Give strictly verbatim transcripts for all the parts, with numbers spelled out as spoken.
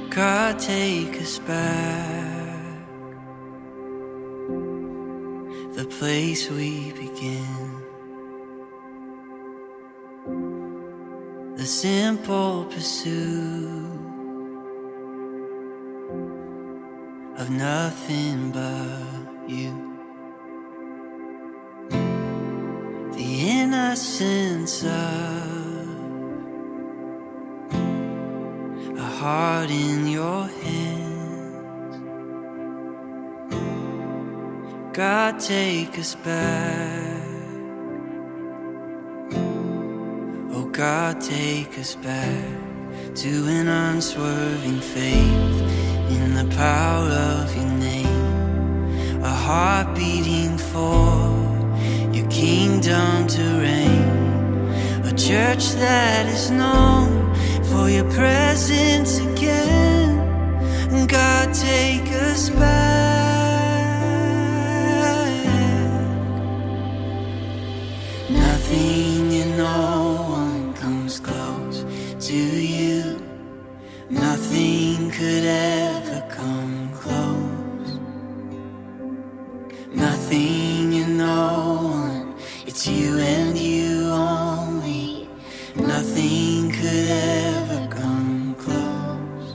God, take us back, the place we begin, the simple pursuit of nothing but you, the innocence of a heart in your hands. God, take us back. Oh God, take us back to an unswerving faith in the power of your name, a heart beating for your kingdom to reign, a church that is known for your presence again. God, take us back. Nothing and no one comes close to you. Nothing could ever come close. Nothing and no one, it's you and you only. Nothing could ever come close.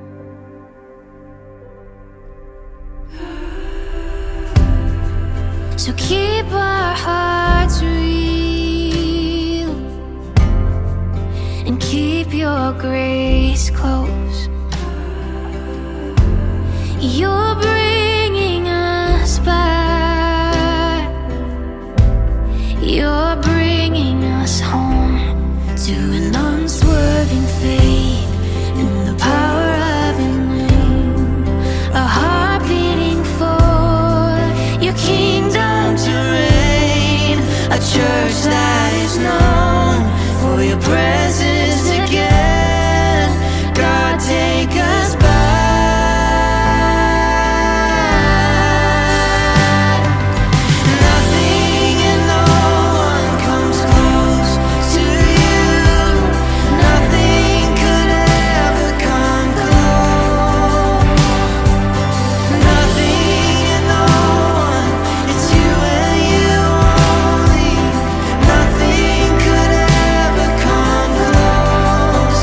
So keep our hearts real and keep your grace close. You're bringing us back. You're bringing us home to an unswerving faith in the power of your name, a heart beating for your kingdom to reign, a church that is known for your presence again. God, take us back. Nothing and no one comes close to you. Nothing could ever come close. Nothing and no one, it's you and you only. Nothing could ever come close,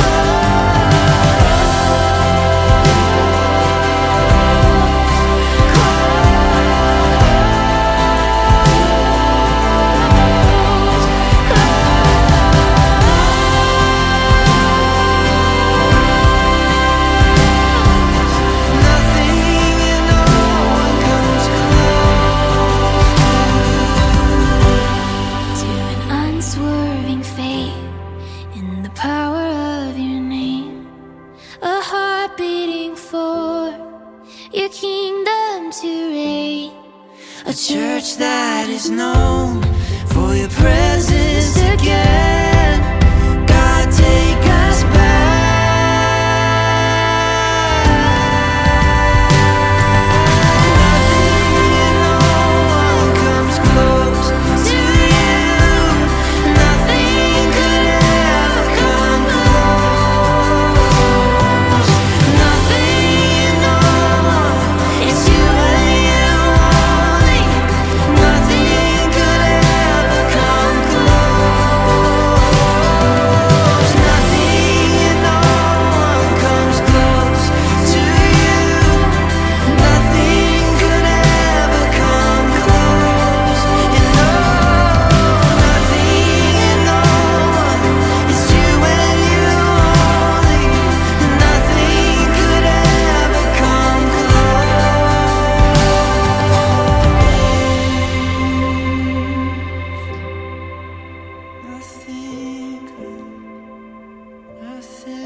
nothing and no one comes close to an unswerving faith in the power of your name, a heart beating for your kingdom to reign, a church that is known for your presence again. God, take us back. Nothing and no one comes close to you. Nothing could ever come close. Nothing and no one, it's you and you only. Nothing could ever come close. Nothing and no one comes close to you. Nothing could ever come close. And no, nothing and no one, it's you and you only. Nothing could ever come close. Nothing could, nothing.